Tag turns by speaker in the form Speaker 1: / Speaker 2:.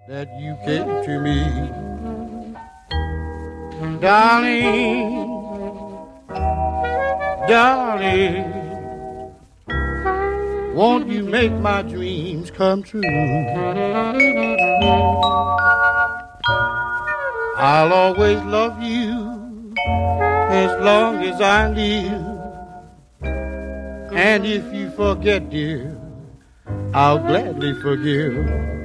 Speaker 1: that you came to me. Darling, darling, won't you make my dreams come true? I'll always love you as long as I live. And if you forget, dear, I'll gladly forgive.